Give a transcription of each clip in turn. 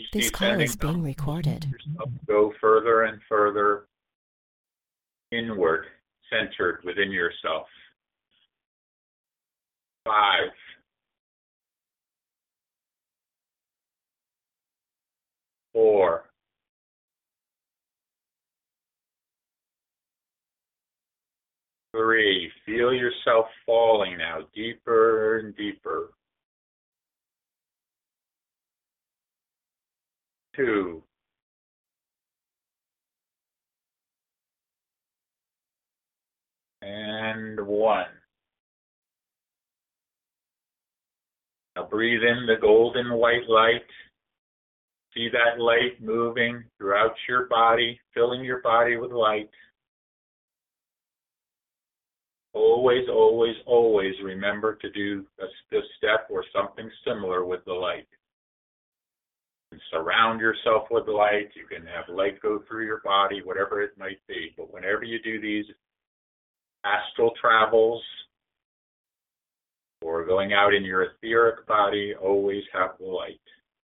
each This call descending is being number, recorded. yourself go further and further inward, centered within yourself. 5, 4, 3. Feel yourself falling now, deeper and deeper. 2, and 1. Now breathe in the golden white light. See that light moving throughout your body, filling your body with light. Always, always, always remember to do this step or something similar with the light. And surround yourself with the light. You can have light go through your body, whatever it might be. But whenever you do these astral travels or going out in your etheric body, always have the light.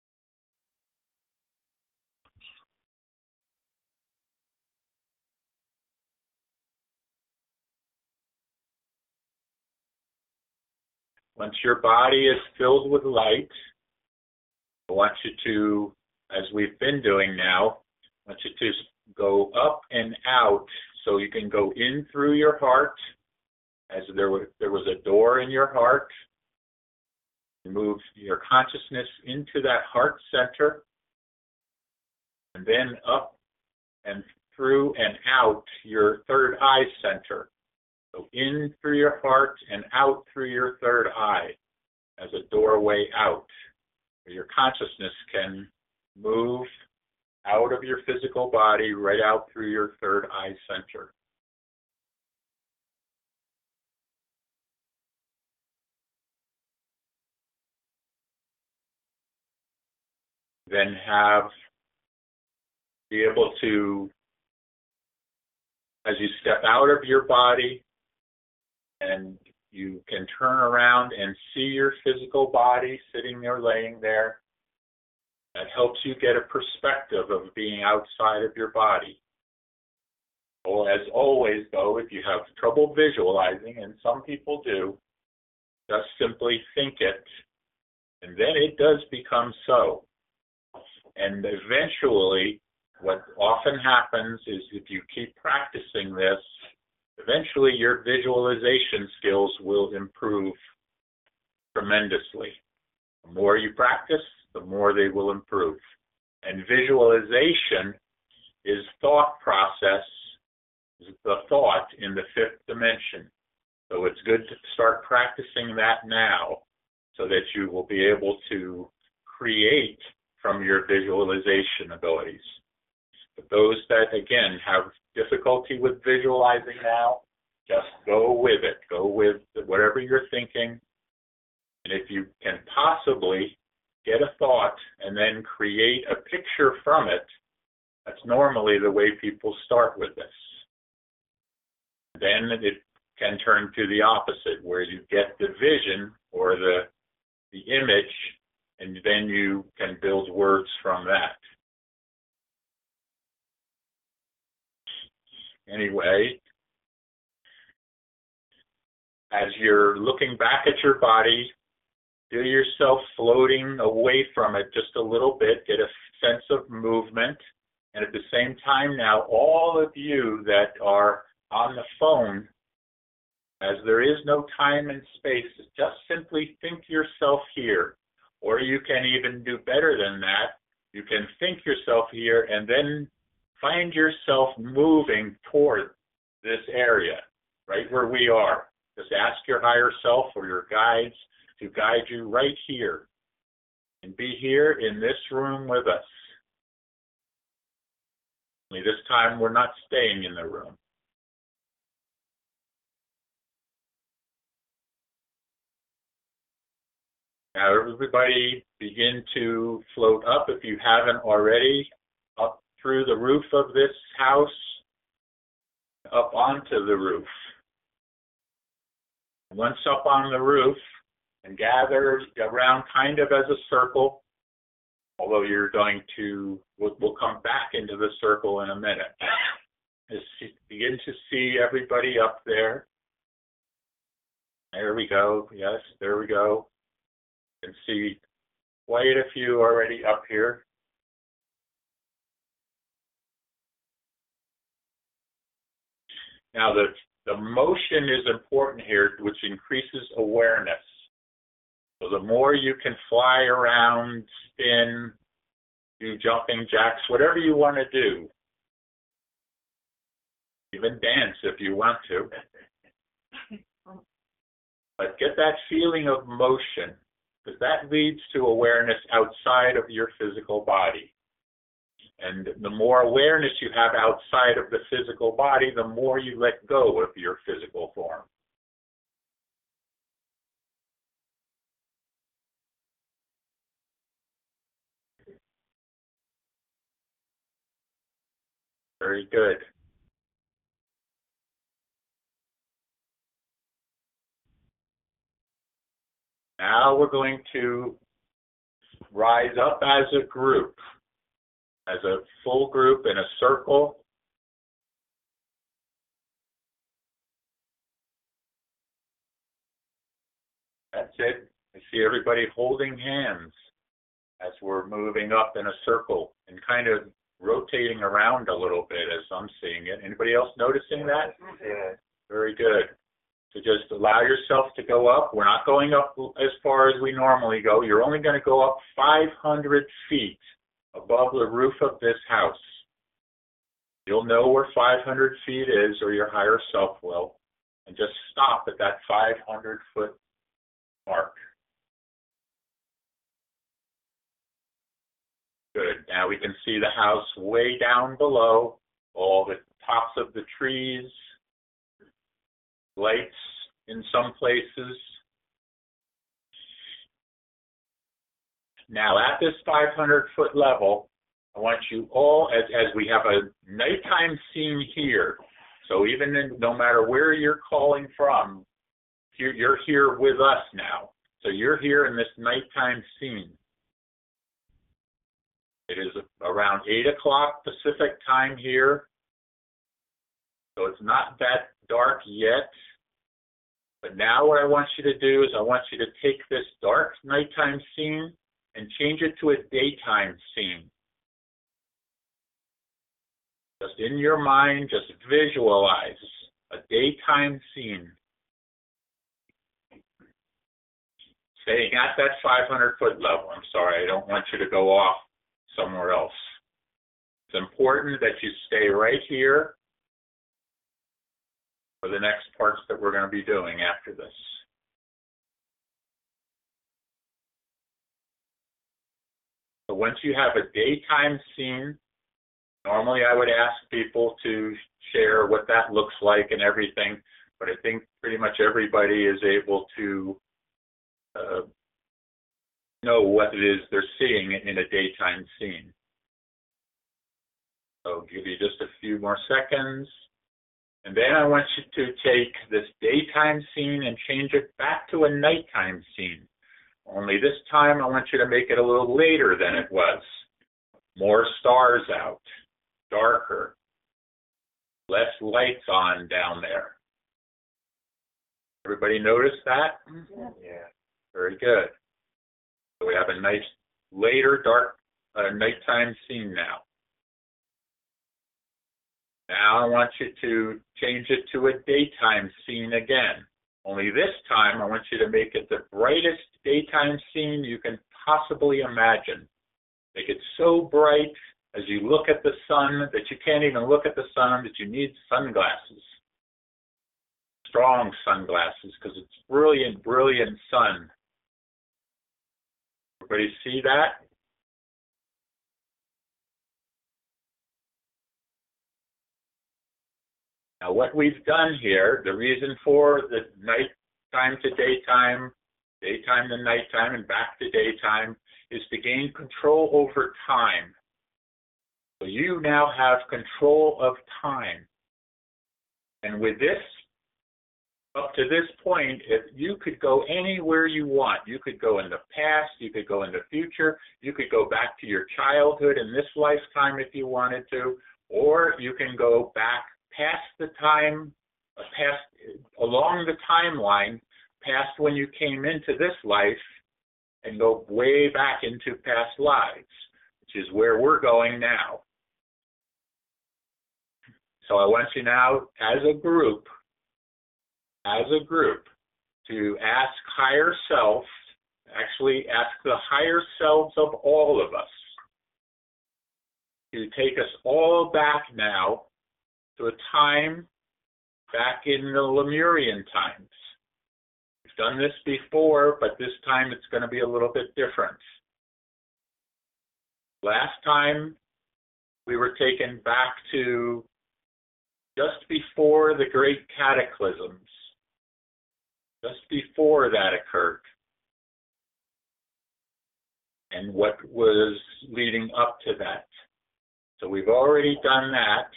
Once your body is filled with light, I want you to, as we've been doing now, I want you to go up and out so you can go in through your heart, as there was a door in your heart. Move your consciousness into that heart center, and then up and through and out your third eye center. So in through your heart and out through your third eye as a doorway out, where your consciousness can move out of your physical body right out through your third eye center. Then be able to, as you step out of your body, and you can turn around and see your physical body sitting there, laying there. That helps you get a perspective of being outside of your body. Well, as always, though, if you have trouble visualizing, and some people do, just simply think it, and then it does become so. And eventually, what often happens is if you keep practicing this, eventually your visualization skills will improve tremendously. The more you practice, the more they will improve. And visualization is thought process, is the thought in the fifth dimension. So it's good to start practicing that now so that you will be able to create from your visualization abilities. But those that, again, have difficulty with visualizing now, just go with it. Go with whatever you're thinking. And if you can possibly get a thought and then create a picture from it, that's normally the way people start with this. Then it can turn to the opposite, where you get the vision or the image, and then you can build words from that. Anyway, as you're looking back at your body, feel yourself floating away from it just a little bit, get a sense of movement, and at the same time now, all of you that are on the phone, as there is no time and space, just simply think yourself here, or you can even do better than that. You can think yourself here and then find yourself moving toward this area, right where we are. Just ask your higher self or your guides to guide you right here and be here in this room with us. Only this time we're not staying in the room. Now everybody begin to float up, if you haven't already, up through the roof of this house, up onto the roof. Once up on the roof, and gather around kind of as a circle, although you're going to, we'll come back into the circle in a minute. Just begin to see everybody up there. There we go. Yes, there we go. You can see quite a few already up here. Now, the motion is important here, which increases awareness. So the more you can fly around, spin, do jumping jacks, whatever you want to do, even dance if you want to, but get that feeling of motion, because that leads to awareness outside of your physical body. And the more awareness you have outside of the physical body, the more you let go of your physical form. Very good. Now we're going to rise up as a group, as a full group in a circle. That's it. I see everybody holding hands as we're moving up in a circle and kind of rotating around a little bit as I'm seeing it. Anybody else noticing that? Yeah. Very good. So just allow yourself to go up. We're not going up as far as we normally go. You're only going to go up 500 feet above the roof of this house. You'll know where 500 feet is, or your higher self will, and just stop at that 500-foot mark. Good. Now we can see the house way down below, all the tops of the trees, lights in some places. Now at this 500-foot level, I want you all, as we have a nighttime scene here, so even no matter where you're calling from, you're here with us now. So you're here in this nighttime scene. It is around 8 o'clock Pacific time here, so it's not that dark yet. But now what I want you to do is I want you to take this dark nighttime scene and change it to a daytime scene. Just in your mind, just visualize a daytime scene. Staying at that 500-foot level. I'm sorry, I don't want you to go off somewhere else. It's important that you stay right here for the next parts that we're going to be doing after this. So once you have a daytime scene, normally I would ask people to share what that looks like and everything, but I think pretty much everybody is able to know what it is they're seeing in a daytime scene. So I'll give you just a few more seconds. And then I want you to take this daytime scene and change it back to a nighttime scene. Only this time I want you to make it a little later than it was. More stars out, darker, less lights on down there. Everybody notice that? Yeah. Very good. So we have a nice later dark nighttime scene now. Now I want you to change it to a daytime scene again. Only this time I want you to make it the brightest daytime scene you can possibly imagine. Make it so bright as you look at the sun that you can't even look at the sun, that you need sunglasses. Strong sunglasses, because it's brilliant, brilliant sun. Everybody see that? Now what we've done here, the reason for the nighttime to daytime, daytime to nighttime, and back to daytime, is to gain control over time. So you now have control of time. And with this up to this point, if you could go anywhere you want. You could go in the past, you could go in the future, you could go back to your childhood in this lifetime if you wanted to, or you can go back past the time, along the timeline, past when you came into this life, and go way back into past lives, which is where we're going now. So I want you now, as a group, to ask higher self, actually ask the higher selves of all of us, to take us all back now to a time back in the Lemurian times. We've done this before, but this time it's going to be a little bit different. Last time we were taken back to just before the great cataclysms, just before that occurred, and what was leading up to that. So we've already done that.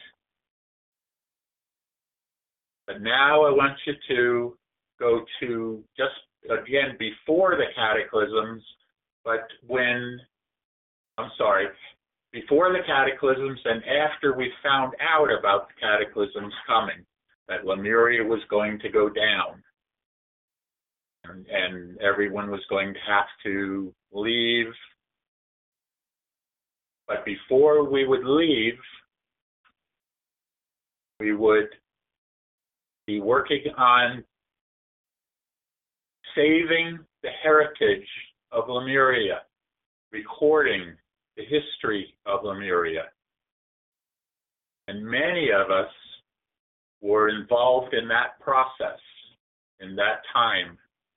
But now I want you to go to just, again, before the cataclysms, but before the cataclysms and after we found out about the cataclysms coming, that Lemuria was going to go down, and everyone was going to have to leave. But before we would leave, we would be working on saving the heritage of Lemuria, recording the history of Lemuria. And many of us were involved in that process, in that time.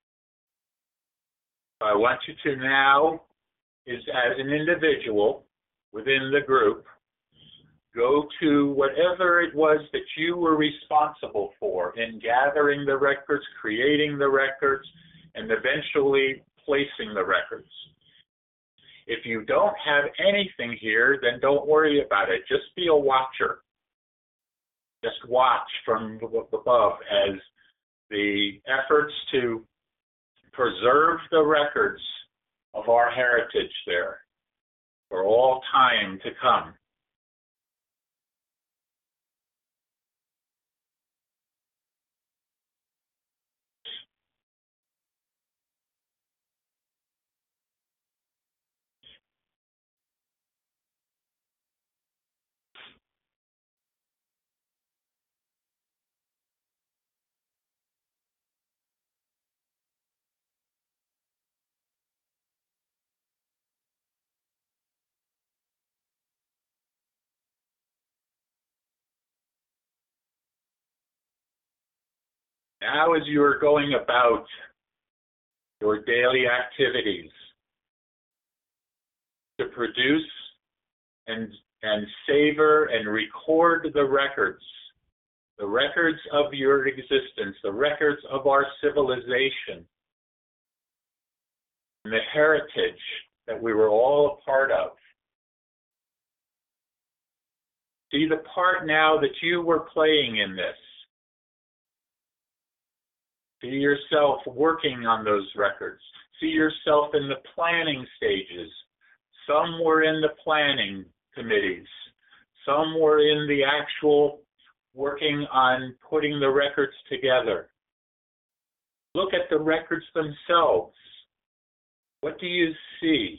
I want you to now, as an individual within the group, go to whatever it was that you were responsible for in gathering the records, creating the records, and eventually placing the records. If you don't have anything here, then don't worry about it. Just be a watcher. Just watch from above as the efforts to preserve the records of our heritage there for all time to come. Now, as you are going about your daily activities to produce and savor and record the records of your existence, the records of our civilization, and the heritage that we were all a part of. See the part now that you were playing in this. See yourself working on those records. See yourself in the planning stages. Some were in the planning committees. Some were in the actual working on putting the records together. Look at the records themselves. What do you see?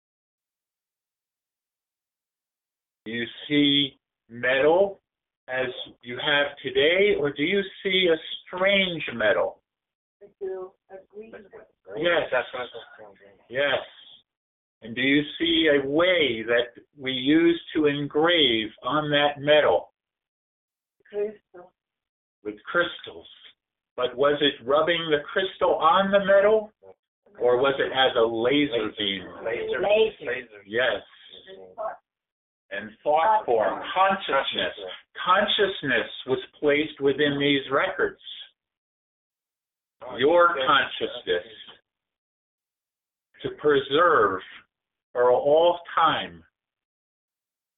Do you see metal as you have today, or do you see a strange metal? Yes, that's what I was saying. Yes. And do you see a way that we use to engrave on that metal? Crystal. With crystals. But was it rubbing the crystal on the metal, or was it as a laser beam? Laser. Yes. And thought form, consciousness. Consciousness was placed within these records. Your consciousness to preserve for all time.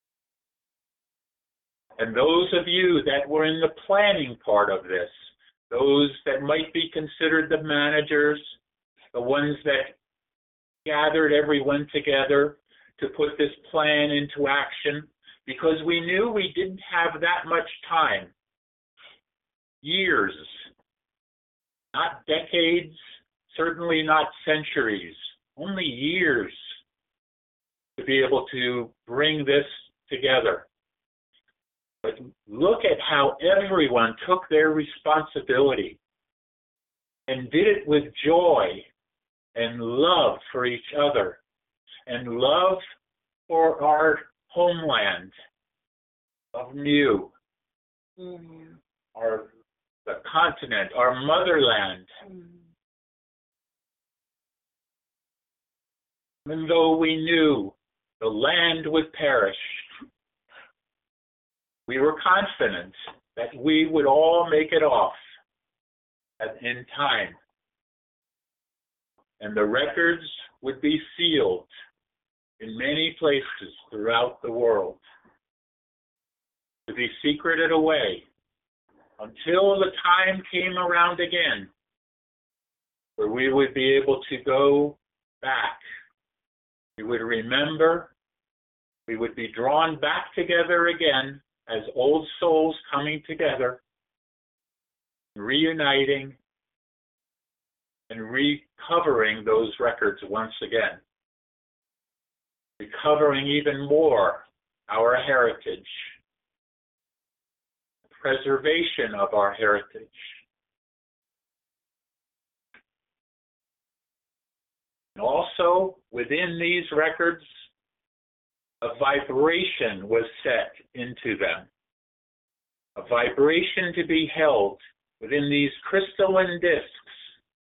And those of you that were in the planning part of this, those that might be considered the managers, the ones that gathered everyone together to put this plan into action, because we knew we didn't have that much time. Years, not decades, certainly not centuries, only years to be able to bring this together. But look at how everyone took their responsibility and did it with joy and love for each other and love for our homeland of Mu, the continent, our motherland. Even though we knew the land would perish, we were confident that we would all make it off in time, and the records would be sealed in many places throughout the world, to be secreted away until the time came around again where we would be able to go back. We would remember, we would be drawn back together again as old souls coming together, reuniting, and recovering those records once again. Recovering even more our heritage, preservation of our heritage. And also, within these records, a vibration was set into them. A vibration to be held within these crystalline discs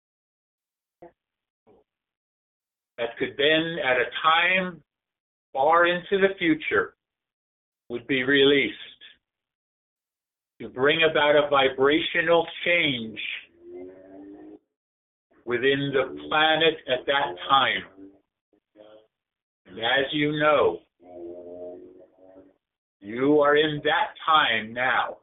that could then, at a time far into the future, would be released to bring about a vibrational change within the planet at that time. And as you know, you are in that time now.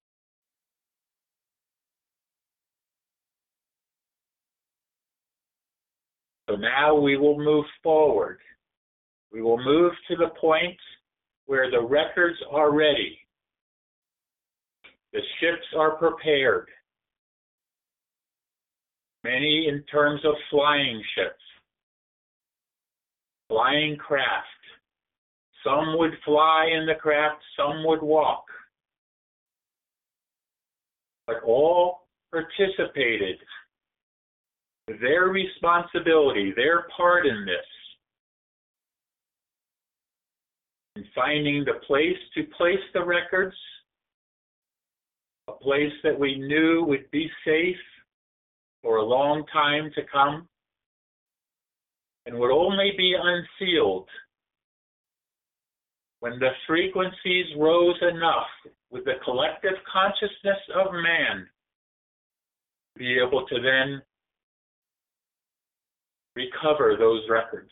So now we will move forward. We will move to the point where the records are ready. The ships are prepared. Many in terms of flying ships, flying craft. Some would fly in the craft, some would walk. But all participated with their responsibility, their part in this, in finding the place to place the records, a place that we knew would be safe for a long time to come, and would only be unsealed when the frequencies rose enough with the collective consciousness of man to be able to then recover those records.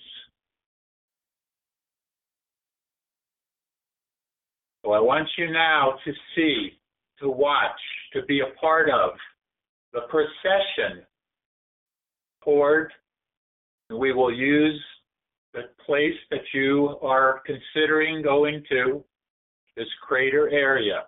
So I want you now to see, to watch, to be a part of the procession toward, we will use the place that you are considering going to, this crater area.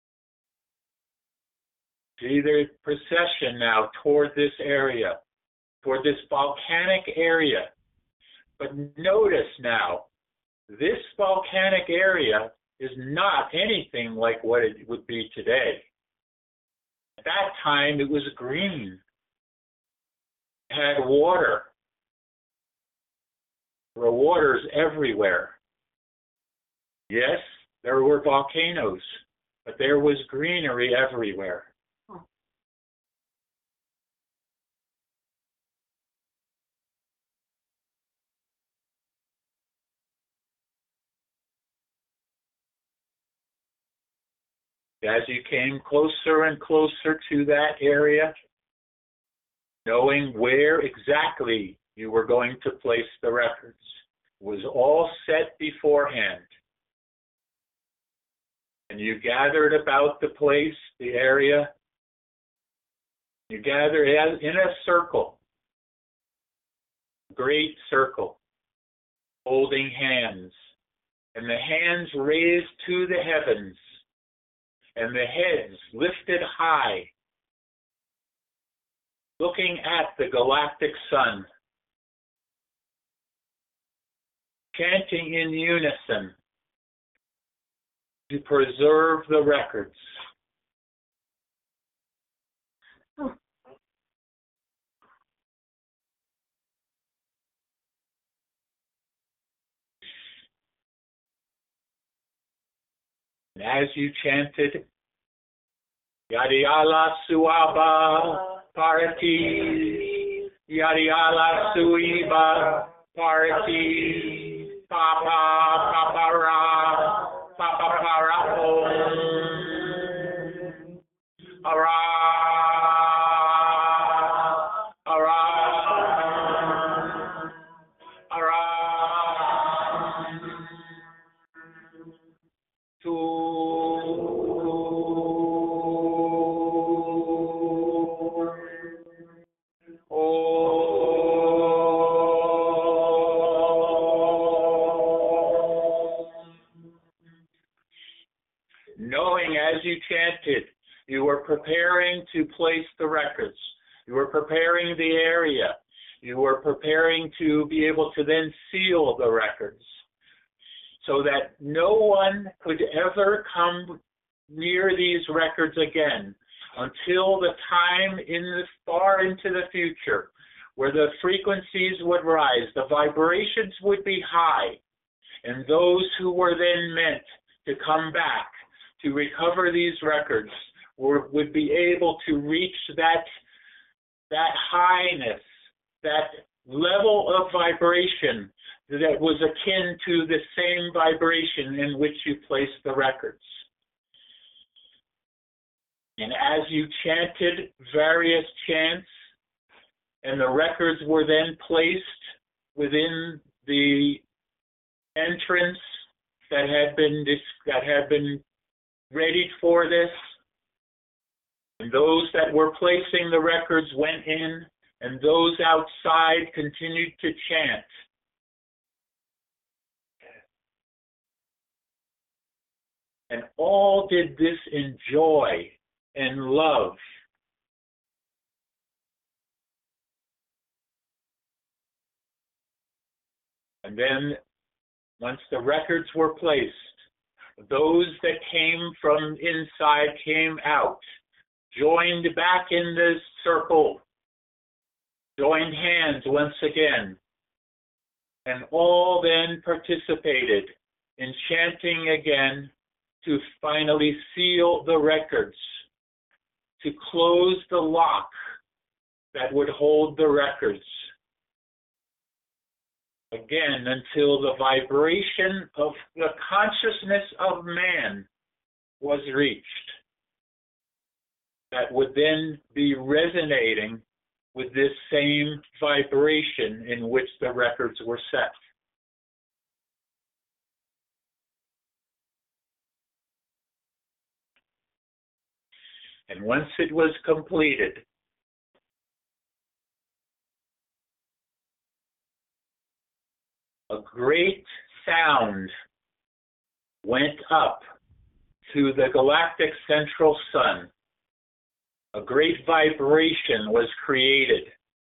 See the procession now toward this area, toward this volcanic area. But notice now, this volcanic area is not anything like what it would be today. At that time, it was green. It had water. There were waters everywhere. Yes, there were volcanoes, but there was greenery everywhere. As you came closer and closer to that area, knowing where exactly you were going to place the records, was all set beforehand. And you gathered about the place, the area, You gather in a circle, great circle, holding hands, and the hands raised to the heavens, and the heads lifted high, looking at the galactic sun, chanting in unison to preserve the records. And as you chanted, Yadiala Suaba Parati, Yadiala Suiba Parati, Papa Papara, Papa Para Om, Ara, Ara, Ara, knowing as you chanted, you were preparing to place the records. You were preparing the area. You were preparing to be able to then seal the records so that no one could ever come near these records again until the time far into the future where the frequencies would rise, the vibrations would be high, and those who were then meant to come back to recover these records would be able to reach that highness, that level of vibration that was akin to the same vibration in which you placed the records. And as you chanted various chants, and the records were then placed within the entrance that had been readied for this, and those that were placing the records went in, and those outside continued to chant. And all did this in joy and love. And then, once the records were placed, those that came from inside came out, joined back in this circle, joined hands once again, and all then participated in chanting again to finally seal the records, to close the lock that would hold the records. Again, until the vibration of the consciousness of man was reached, that would then be resonating with this same vibration in which the records were set. And once it was completed, a great sound went up to the galactic central sun. A great vibration was created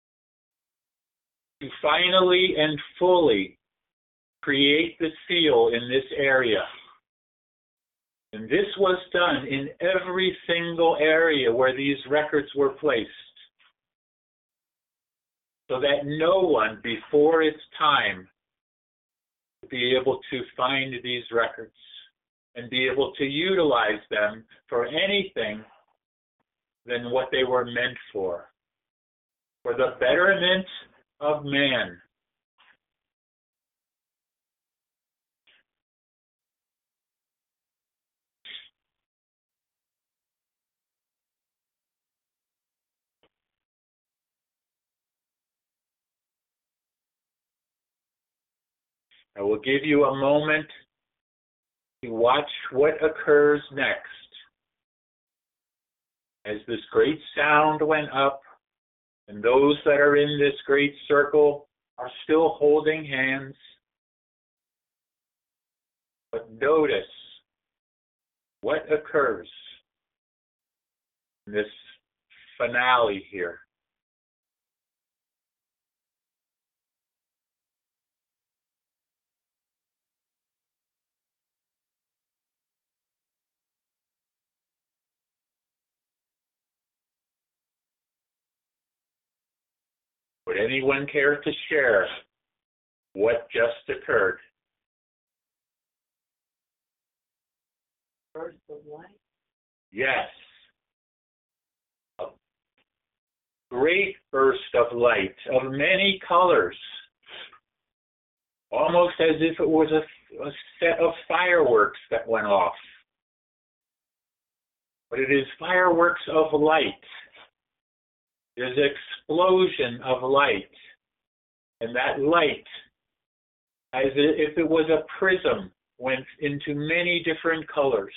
to finally and fully create the seal in this area. And this was done in every single area where these records were placed, so that no one before its time would be able to find these records and be able to utilize them for anything than what they were meant for the betterment of man. I will give you a moment to watch what occurs next. as this great sound went up, and those that are in this great circle are still holding hands. But notice what occurs in this finale here. Would anyone care to share what just occurred? Burst of light? Yes. A great burst of light of many colors, almost as if it was a set of fireworks that went off. But it is fireworks of light. There's an explosion of light. And that light, as if it was a prism, went into many different colors.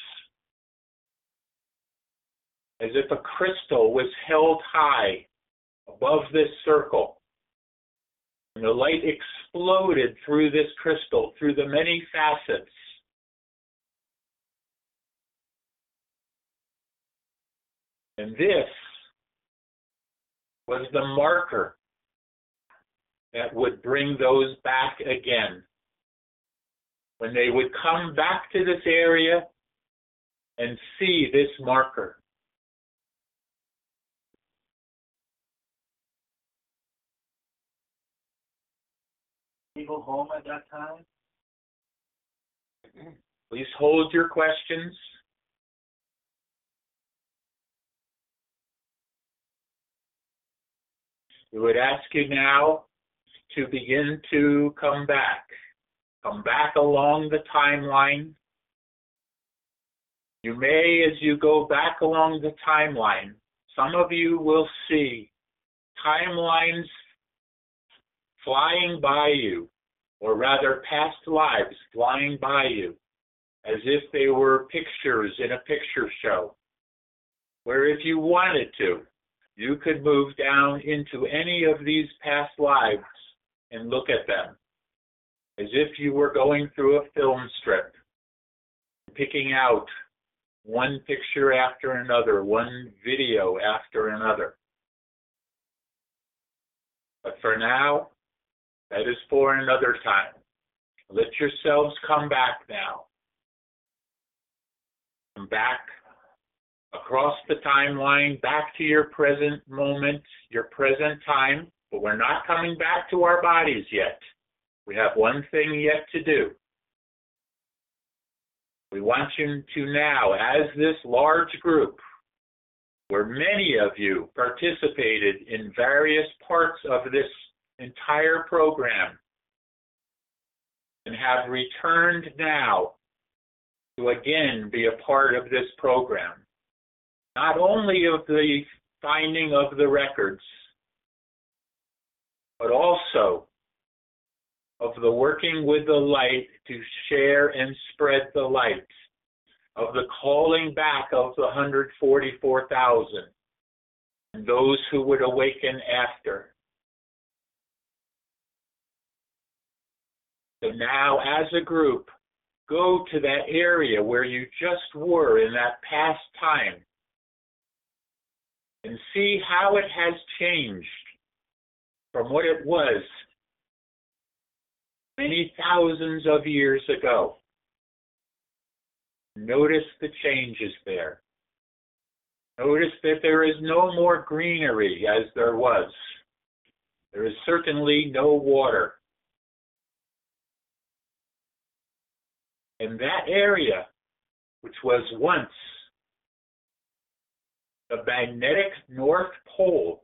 As if a crystal was held high above this circle. And the light exploded through this crystal, through the many facets. And this was the marker that would bring those back again. When they would come back to this area and see this marker. People home at that time? Please hold your questions. We would ask you now to begin to come back. Come back along the timeline. You may, as you go back along the timeline, some of you will see timelines flying by you, or rather past lives flying by you, as if they were pictures in a picture show, where if you wanted to, you could move down into any of these past lives and look at them, as if you were going through a film strip, picking out one picture after another, one video after another. But for now, that is for another time. Let yourselves come back now. Come back across the timeline, back to your present moment, your present time, but we're not coming back to our bodies yet. We have one thing yet to do. We want you to now, as this large group, where many of you participated in various parts of this entire program, and have returned now to again be a part of this program. Not only of the finding of the records, but also of the working with the light to share and spread the light, of the calling back of the 144,000, and those who would awaken after. So now, as a group, go to that area where you just were in that past time, and see how it has changed from what it was many thousands of years ago. Notice the changes there. Notice that there is no more greenery as there was. There is certainly no water. And that area, which was once the magnetic North Pole,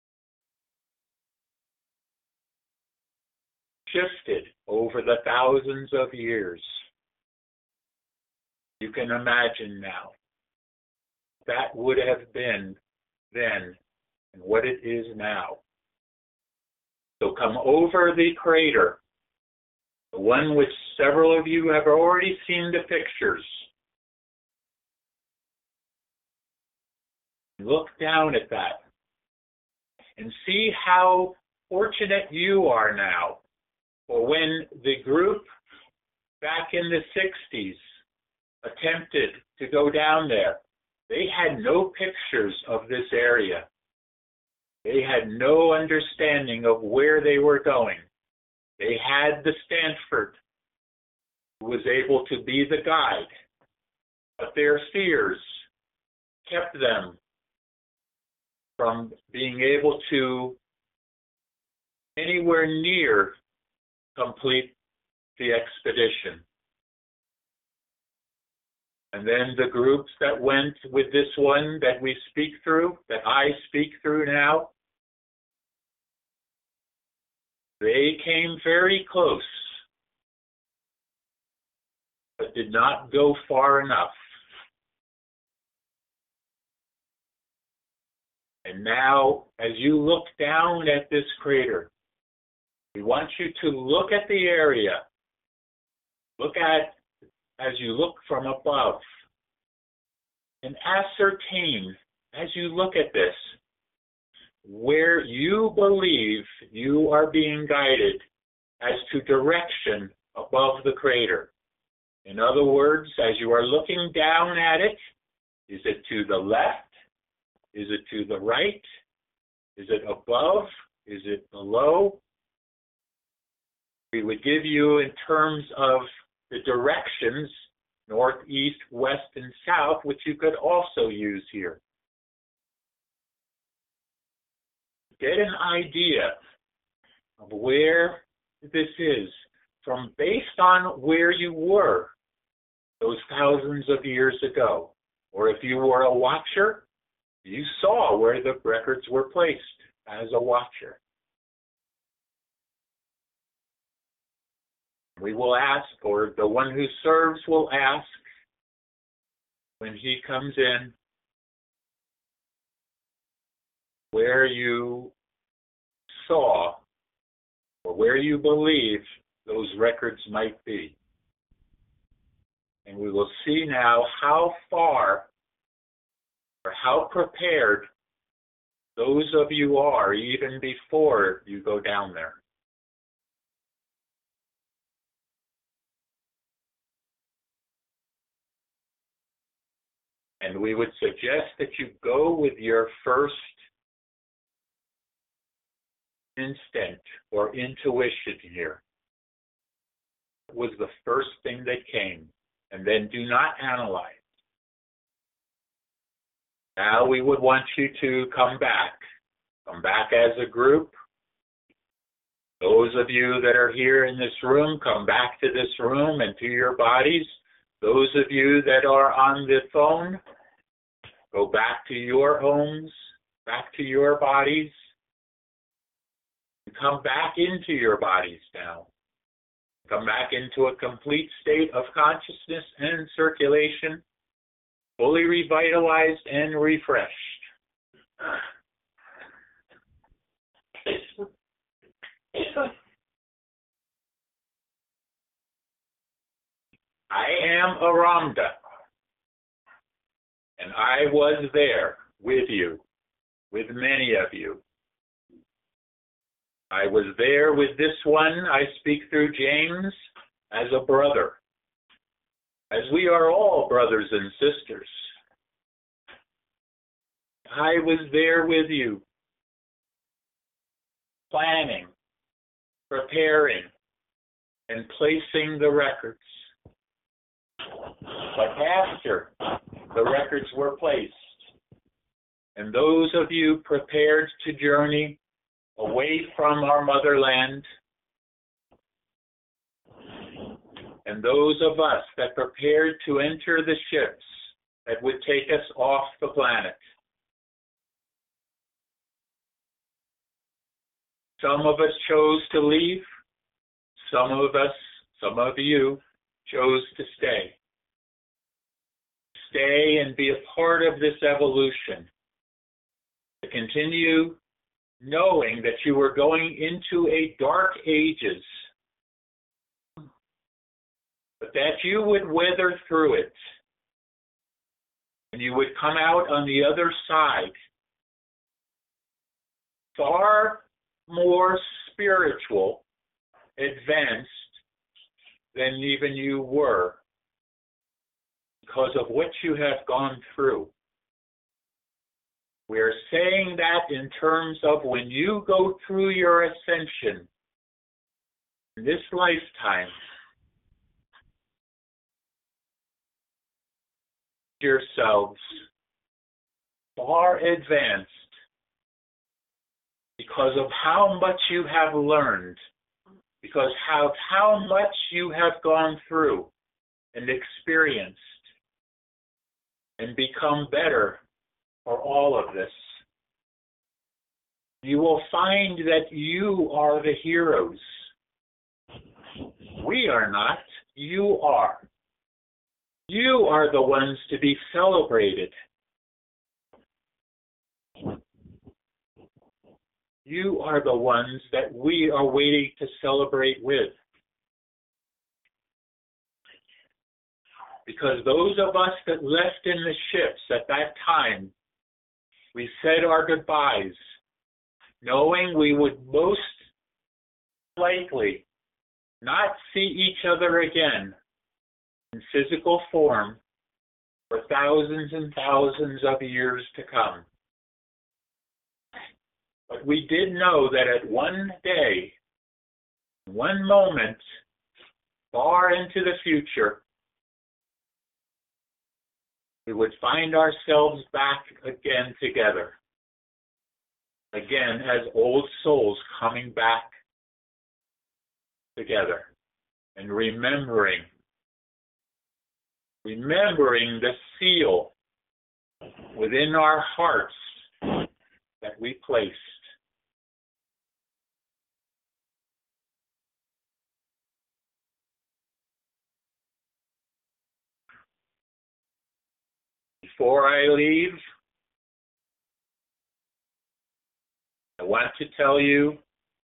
shifted over the thousands of years. You can imagine now. That would have been then and what it is now. So come over the crater, the one which several of you have already seen the pictures. Look down at that and see how fortunate you are now. For when the group back in the 60s attempted to go down there, they had no pictures of this area. They had no understanding of where they were going. They had the Stanford, who was able to be the guide, but their fears kept them from being able to anywhere near complete the expedition. And then the groups that went with this one that we speak through, that I speak through now, they came very close, but did not go far enough. And now, as you look down at this crater, we want you to look at the area. Look at, as you look from above, and ascertain, as you look at this, where you believe you are being guided as to direction above the crater. In other words, as you are looking down at it, is it to the left? Is it to the right? Is it above? Is it below? We would give you in terms of the directions, north, east, west, and south, which you could also use here. Get an idea of where this is from based on where you were those thousands of years ago. Or if you were a watcher, you saw where the records were placed as a watcher. We will ask, or the one who serves will ask when he comes in, where you saw or where you believe those records might be. And we will see now how far or how prepared those of you are even before you go down there. And we would suggest that you go with your first instinct or intuition here. It was the first thing that came. And then do not analyze. Now we would want you to come back. Come back as a group. Those of you that are here in this room, come back to this room and to your bodies. Those of you that are on the phone, go back to your homes, back to your bodies. Come back into your bodies now. Come back into a complete state of consciousness and circulation, fully revitalized and refreshed. I am Aramda, and I was there with you, with many of you. I was there with this one, I speak through James, as a brother, as we are all brothers and sisters. I was there with you, planning, preparing, and placing the records. But after the records were placed, and those of you prepared to journey away from our motherland, and those of us that prepared to enter the ships that would take us off the planet. Some of us chose to leave. Some of you chose to stay. Stay and be a part of this evolution. To continue knowing that you were going into a dark ages, but that you would weather through it. And you would come out on the other side far more spiritual, advanced than even you were because of what you have gone through. We're saying that in terms of when you go through your ascension in this lifetime, yourselves far advanced because of how much you have learned, because of how much you have gone through and experienced and become better for all of this. You will find that you are the heroes. We are not. You are. You are the ones to be celebrated. You are the ones that we are waiting to celebrate with. Because those of us that left in the ships at that time, we said our goodbyes, knowing we would most likely not see each other again in physical form for thousands and thousands of years to come. But we did know that at one day, one moment, far into the future, we would find ourselves back again together. Again, as old souls coming back together and remembering the seal within our hearts that we placed. Before I leave, I want to tell you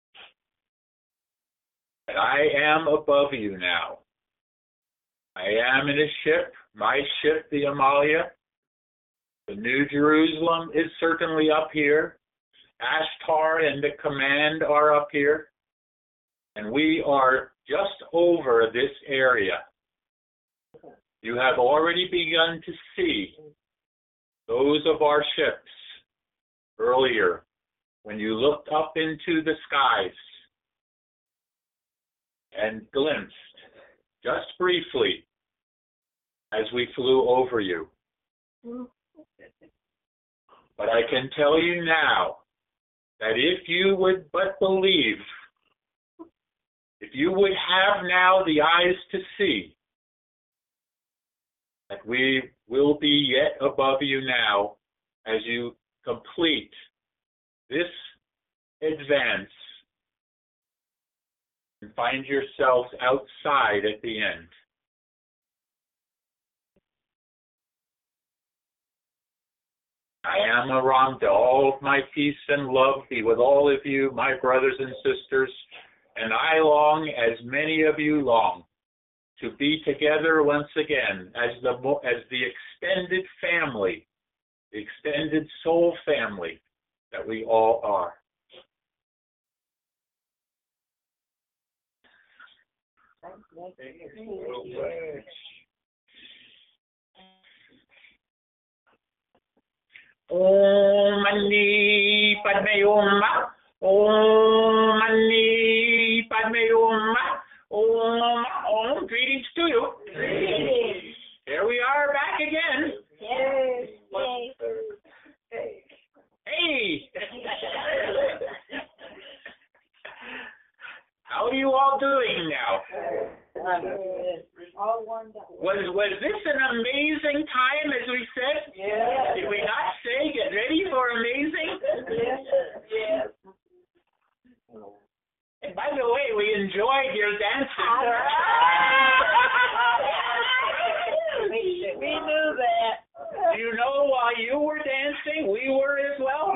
that I am above you now. I am in a ship, my ship, the Amalia. The New Jerusalem is certainly up here. Ashtar and the command are up here. And we are just over this area. You have already begun to see those of our ships earlier when you looked up into the skies and glimpsed, just briefly, as we flew over you. But I can tell you now that if you would but believe, if you would have now the eyes to see, that we will be yet above you now as you complete this advance and find yourselves outside at the end. I am Aramda. All of my peace and love be with all of you, my brothers and sisters, and I long, as many of you long, to be together once again as the extended family, the extended soul family that we all are. Om Mani Padme Hum. Om Mani Padme Hum. Om. Greetings to you. Greetings. Here we are back again. Yes. Hey. How are you all doing now? All one day. Was this an amazing time, as we said? Yes. Did we not say get ready for amazing? Yes. And by the way, we enjoyed your dancing. We knew that. Do you know while you were dancing, we were as well?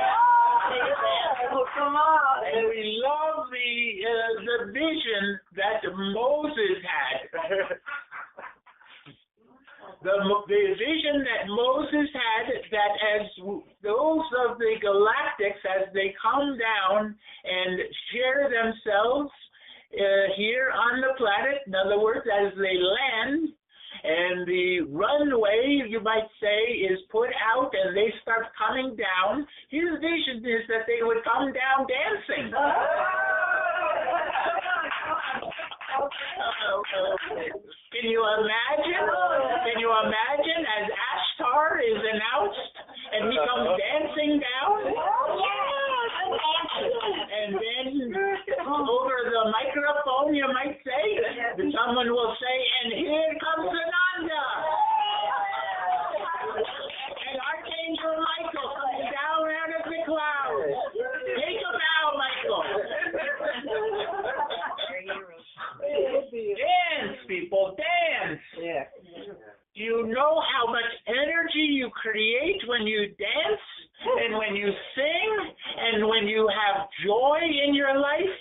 Oh, come on. And we love the vision that Moses had. the vision that Moses had, that as those of the galactics, as they come down and share themselves here on the planet, in other words, as they land, and the runway, you might say, is put out and they start coming down, his vision is that they would come down dancing. Can you imagine? Can you imagine as Ashtar is announced and he comes dancing down? And then over the microphone, you might say, someone will say, and here comes Ananda. And Archangel Michael comes down out of the clouds. Take a bow, Michael. Dance, people, dance. Yeah. Do you know how much energy you create when you dance and when you sing and when you have joy in your life?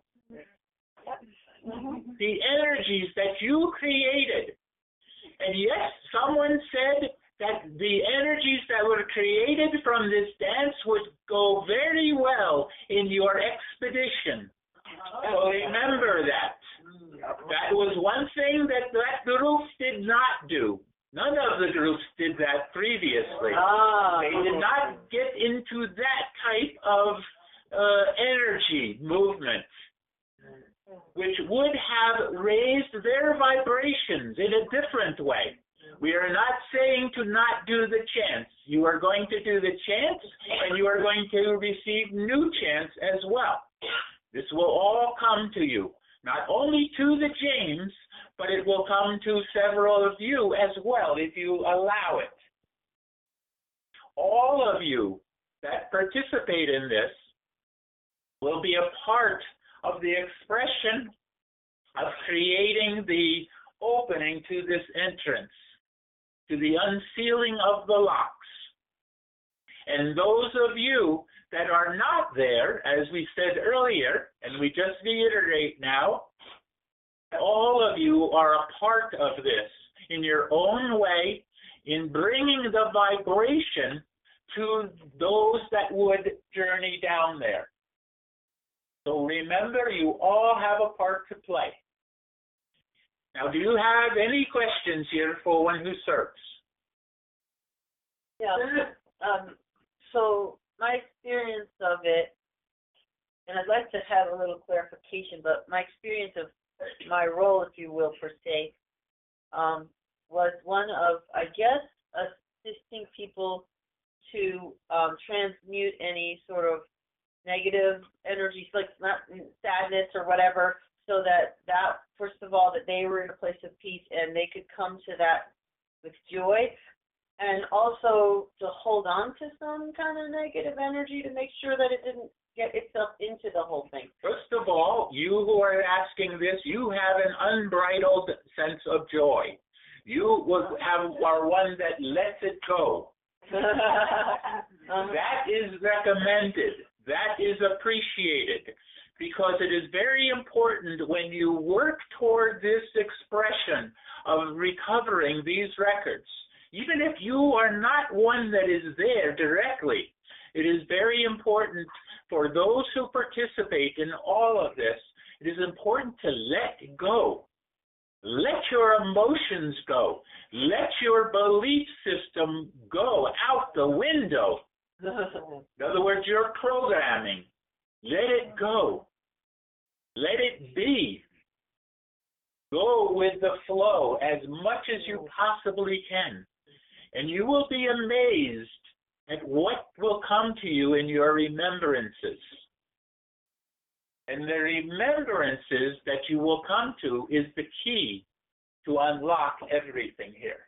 The energies that you created. And yes, someone said that the energies that were created from this dance would go very well in your expedition. So remember that. That was one thing that group did not do. None of the groups did that previously. They did not get into that type of energy movement, which would have raised their vibrations in a different way. We are not saying to not do the chants. You are going to do the chants, and you are going to receive new chants as well. This will all come to you. Not only to the James, but it will come to several of you as well if you allow it. All of you that participate in this will be a part of the expression of creating the opening to this entrance, to the unsealing of the locks. And those of you that are not there, as we said earlier, and we just reiterate now, all of you are a part of this in your own way in bringing the vibration to those that would journey down there. So remember, you all have a part to play. Now, do you have any questions here for one who serves? Yeah. So my experience of it, and I'd like to have a little clarification, but my experience of my role, if you will, per se, was one of, I guess, assisting people to transmute any sort of negative energies, like not sadness or whatever, so that first of all, that they were in a place of peace and they could come to that with joy, and also to hold on to some kind of negative energy to make sure that it didn't get itself into the whole thing. First of all, you who are asking this, you have an unbridled sense of joy. You are one that lets it go. That is recommended. That is appreciated, because it is very important when you work toward this expression of recovering these records. Even if you are not one that is there directly, it is very important for those who participate in all of this, it is important to let go. Let your emotions go. Let your belief system go out the window. In other words, your programming. Let it go. Let it be. Go with the flow as much as you possibly can. And you will be amazed at what will come to you in your remembrances. And the remembrances that you will come to is the key to unlock everything here.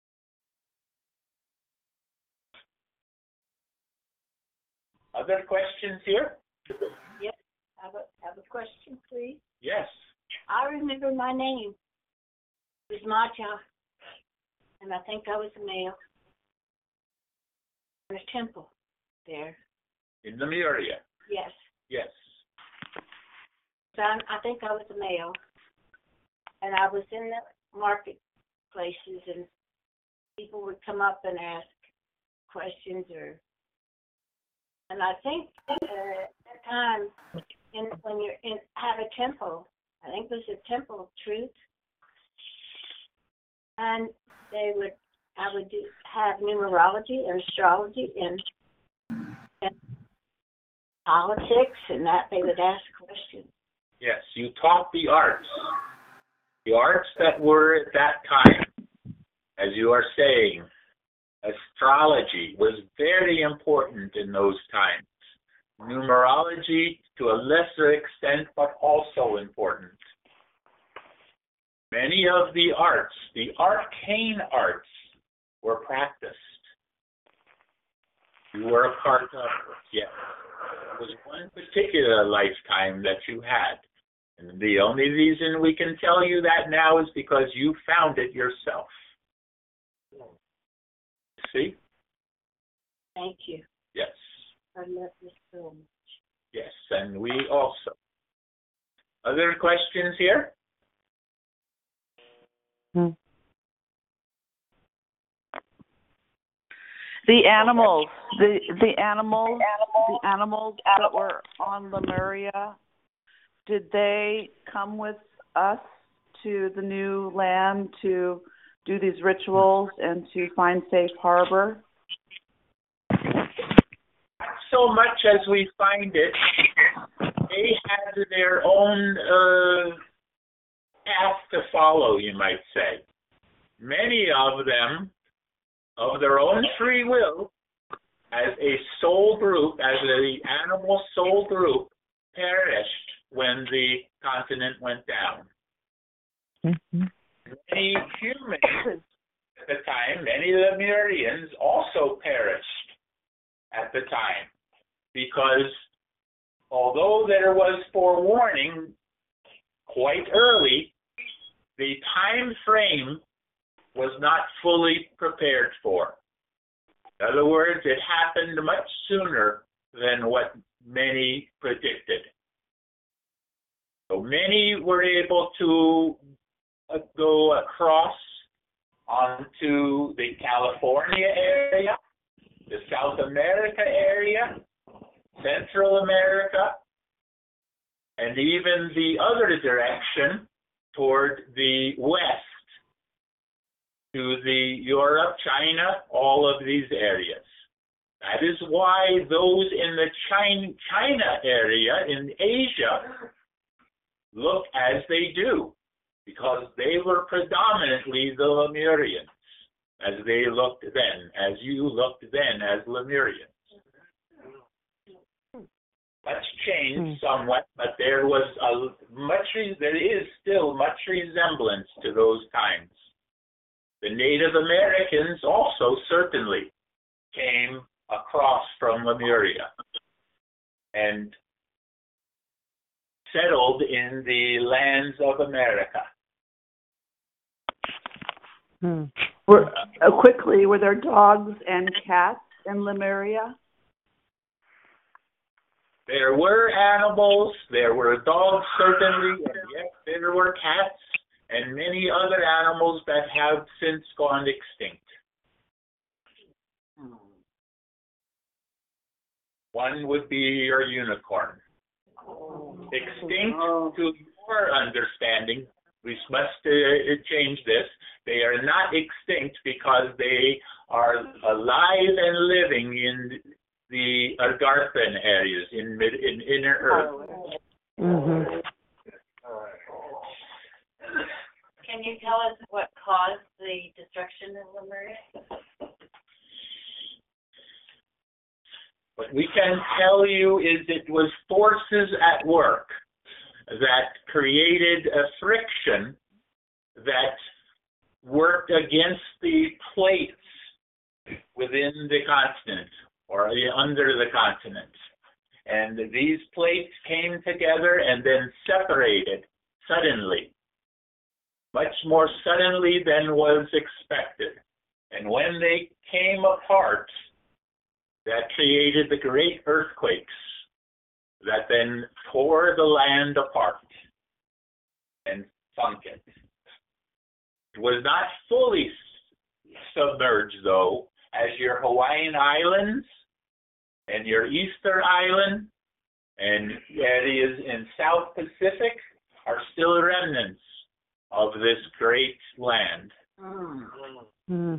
Other questions here? Yes. Have a question, please. Yes. I remember my name. It was Macha, and I think I was a male. There's a temple there. In the area? Yes. Yes. So I think I was a male, and I was in the marketplaces, and people would come up and ask questions, and I think at times when you're have a temple, I think there's a temple of truth, and I would have numerology and astrology and politics, and that they would ask questions. Yes, you taught the arts that were at that time. As you are saying, astrology was very important in those times. Numerology to a lesser extent, but also important. Many of the arts, the arcane arts, were practiced. You were a cartographer, yes. It was one particular lifetime that you had. And the only reason we can tell you that now is because you found it yourself. See? Thank you. Yes. I love this so much. Yes, and we also. Other questions here? The animals that were on Lemuria, did they come with us to the new land to do these rituals and to find safe harbor? So much as we find it, they had their own path to follow, you might say. Many of them, of their own free will, as a soul group, as the animal soul group, perished when the continent went down. Mm-hmm. Many humans at the time, many Lemurians also perished at the time, because although there was forewarning quite early, the time frame was not fully prepared for. In other words, it happened much sooner than what many predicted. So many were able to go across onto the California area, the South America area, Central America, and even the other direction toward the west, to the Europe, China, all of these areas. That is why those in the China area, in Asia, look as they do, because they were predominantly the Lemurians, as they looked then, as you looked then as Lemurians. That's changed somewhat, but there is still much resemblance to those times. The Native Americans also certainly came across from Lemuria and settled in the lands of America. Quickly, were there dogs and cats in Lemuria? There were animals, there were dogs certainly, and yes, there were cats and many other animals that have since gone extinct. One would be your unicorn. Extinct, to your understanding, we must change this. They are not extinct because they are alive and living in the Argarthan areas, in inner Earth. Mm-hmm. Can you tell us what caused the destruction of Lemuria? What we can tell you is it was forces at work that created a friction that worked against the plates within the continent or under the continent. And these plates came together and then separated suddenly, much more suddenly than was expected. And when they came apart, that created the great earthquakes that then tore the land apart and sunk it. It was not fully submerged, though, as your Hawaiian Islands and your Easter Island and areas in South Pacific are still remnants of this great land. Mm.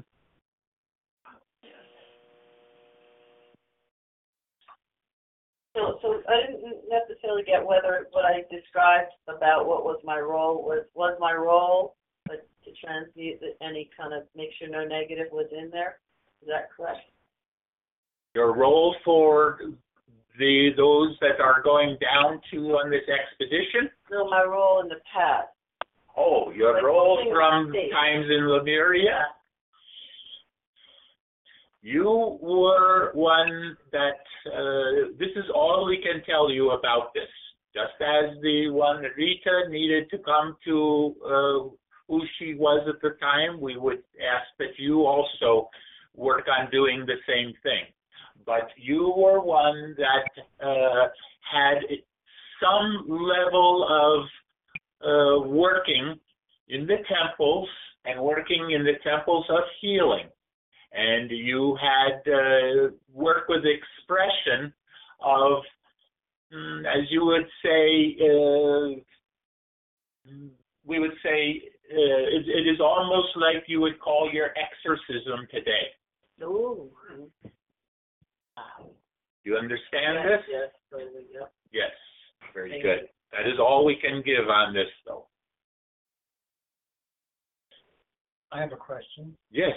So I didn't necessarily get whether what I described about what was my role was my role, but to transmute any kind of make sure no negative was in there. Is that correct? Your role for those that are going down to on this expedition? No, my role in the past. Oh, your Like role holding from the state. times in Lemuria? You were one that, this is all we can tell you about this. Just as the one Rita needed to come to who she was at the time, we would ask that you also work on doing the same thing. But you were one that had some level of working in the temples and working in the temples of healing. And you had work with expression of, as you would say, we would say, it is almost like you would call your exorcism today. Ooh. You understand this? Yes, totally, yeah. Yes, very Thank good. That is all we can give on this, though. I have a question. Yes.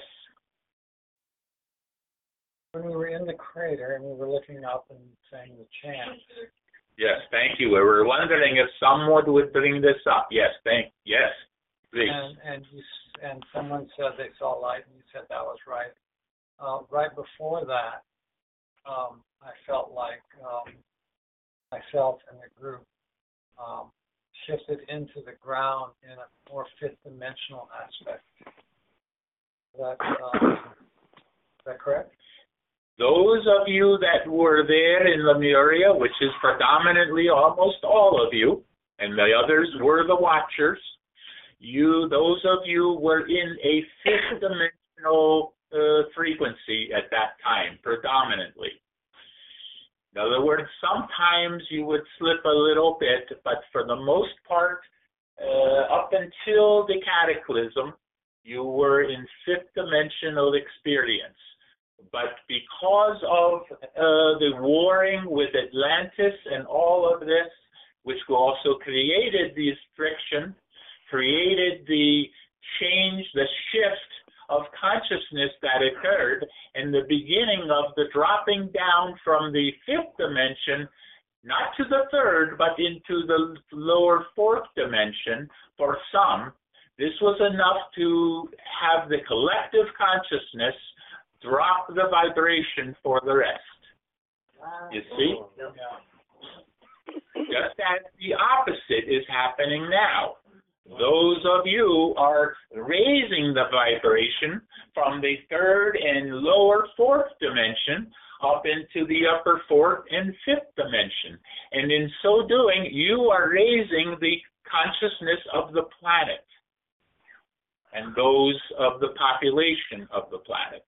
When we were in the crater and we were looking up and saying the chant, Yes, thank you. We were wondering if someone would bring this up. Yes, yes, please. and someone said they saw light, and you said that was right. Right before that, I felt like myself and the group shifted into the ground in a more fifth-dimensional aspect. Is that correct? Those of you that were there in Lemuria, which is predominantly almost all of you, and the others were the watchers, those of you were in a fifth-dimensional frequency at that time, predominantly. In other words, sometimes you would slip a little bit, but for the most part, up until the cataclysm, you were in fifth-dimensional experience. But because of the warring with Atlantis and all of this, which also created the friction, created the change, the shift of consciousness that occurred, and the beginning of the dropping down from the fifth dimension, not to the third, but into the lower fourth dimension for some, this was enough to have the collective consciousness drop the vibration for the rest. You see? Just as the opposite is happening now. Those of you are raising the vibration from the third and lower fourth dimension up into the upper fourth and fifth dimension. And in so doing, you are raising the consciousness of the planet and those of the population of the planet.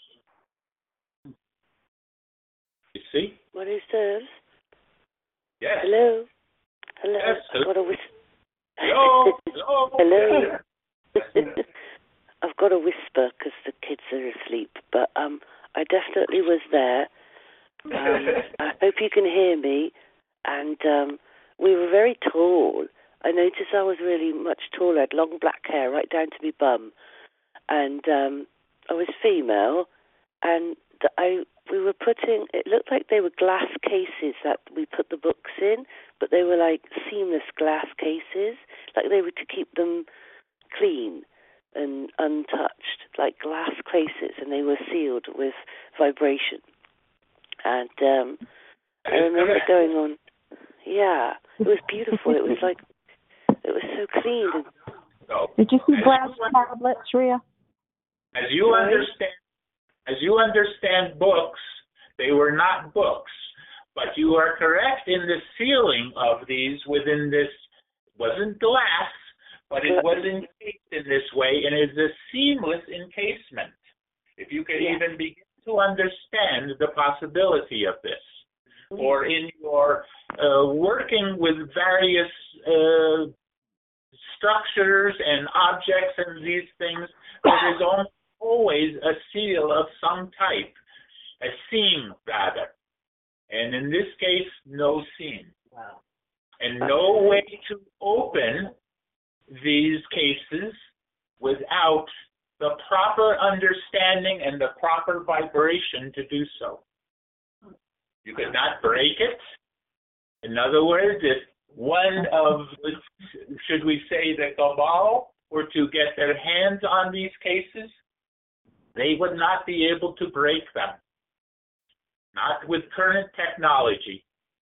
You see? What is this? Yes. Hello? Hello? Yes. I've got a Hello? Hello? Hello? I've got a whisper because the kids are asleep, but I definitely was there. I hope you can hear me. And we were very tall. I noticed I was really much taller. I had long black hair right down to my bum. And I was female, and we were putting, it looked like they were glass cases that we put the books in, but they were like seamless glass cases, like they were to keep them clean and untouched, like glass cases, and they were sealed with vibration. And I remember going on, yeah, it was beautiful. It was like, it was so clean. Did you see glass tablets, Rhea? As you understand books, they were not books. But you are correct in the sealing of these within this, wasn't glass, but it was encased in this way, and it is a seamless encasement. can even begin to understand the possibility of this. Or in your working with various structures and objects and these things, there is always a seal of some type, a seam rather. And in this case, no seam. Wow. And no way to open these cases without the proper understanding and the proper vibration to do so. You could not break it. In other words, if one of, should we say, the cabal were to get their hands on these cases, they would not be able to break them. Not with current technology.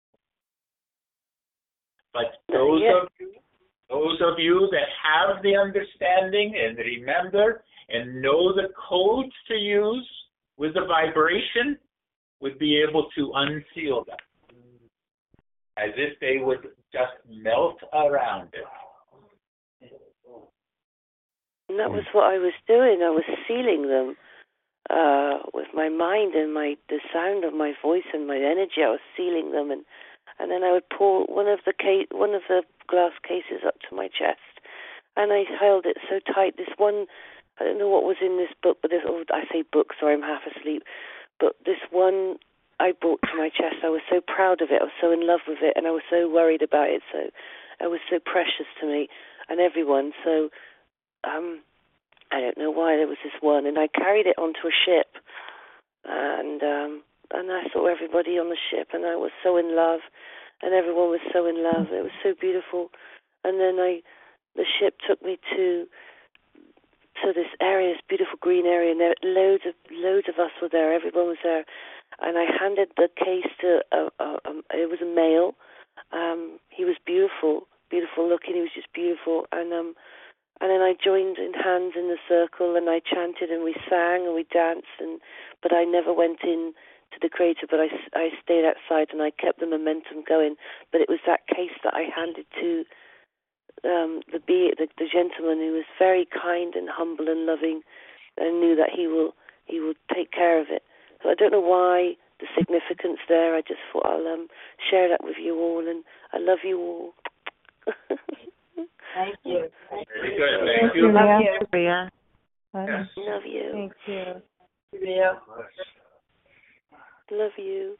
But those of you that have the understanding and remember and know the codes to use with the vibration would be able to unseal them. As if they would just melt around it. And that was what I was doing. I was sealing them with my mind and the sound of my voice and my energy. I was sealing them, and then I would pull one of the glass cases up to my chest, and I held it so tight. This one, I don't know what was in this book, but I say book, sorry, I'm half asleep. But this one I brought to my chest. I was so proud of it. I was so in love with it, and I was so worried about it. So it was so precious to me and everyone. So I don't know why there was this one, and I carried it onto a ship, and I saw everybody on the ship, and I was so in love, and everyone was so in love. It was so beautiful. And then the ship took me to this area, this beautiful green area, and there loads of us were there. Everyone was there, and I handed the case to it was a male. He was beautiful looking. He was just beautiful, and then I joined in hands in the circle, and I chanted, and we sang, and we danced, but I never went in to the crater, but I stayed outside, and I kept the momentum going. But it was that case that I handed to the gentleman, who was very kind and humble and loving, and knew that he will take care of it. So I don't know why the significance there. I just thought I'll share that with you all, and I love you all. Thank you. Very good. Thank you. Love you, Ria. Yes. Love you. Thank you. Yeah. Love you.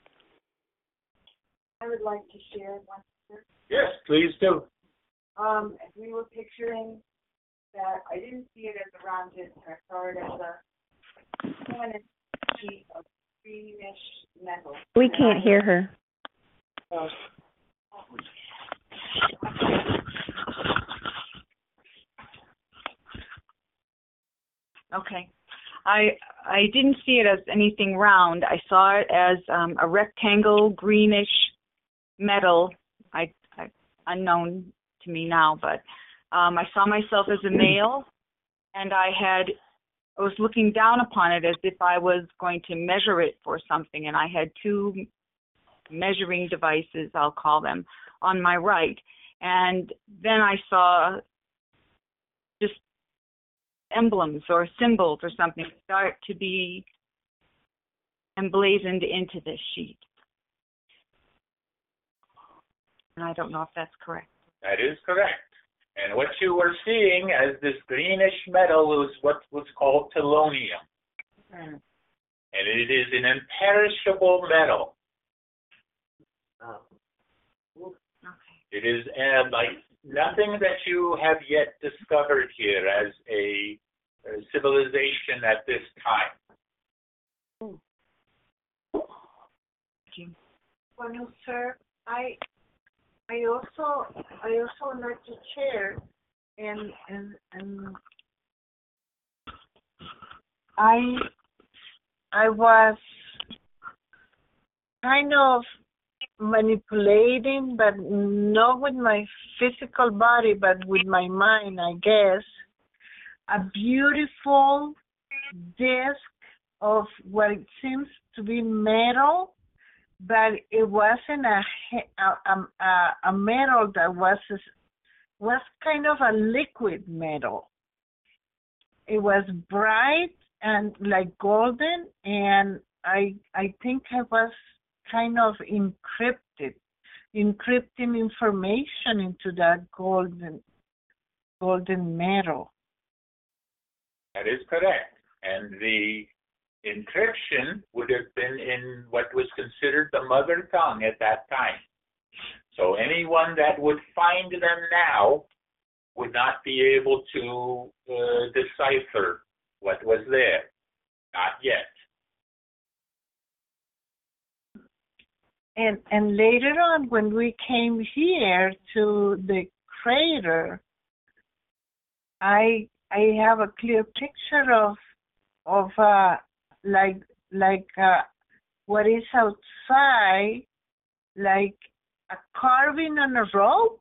I would like to share one. Yes, please do. We were picturing that I didn't see it as a round disc. I saw it as a permanent sheet of greenish metal. We can't hear her. Okay. I didn't see it as anything round. I saw it as a rectangle, greenish metal. Unknown to me now, but I saw myself as a male, and I was looking down upon it as if I was going to measure it for something, and I had two measuring devices, I'll call them, on my right. And then I saw just emblems or symbols or something start to be emblazoned into this sheet. And I don't know if that's correct. That is correct. And what you were seeing as this greenish metal was what was called polonium. And it is an imperishable metal. It is like nothing that you have yet discovered here as a civilization at this time. Thank you. Well, sir, I also like to share, and I was kind of manipulating, but not with my physical body, but with my mind, I guess, a beautiful disc of what it seems to be metal, but it wasn't a metal that was kind of a liquid metal. It was bright and like golden, and I think I was kind of encrypting information into that golden metal. That is correct. And the encryption would have been in what was considered the mother tongue at that time. So anyone that would find them now would not be able to decipher what was there. Not yet. And later on, when we came here to the crater, I have a clear picture of what is outside, like a carving on a rock,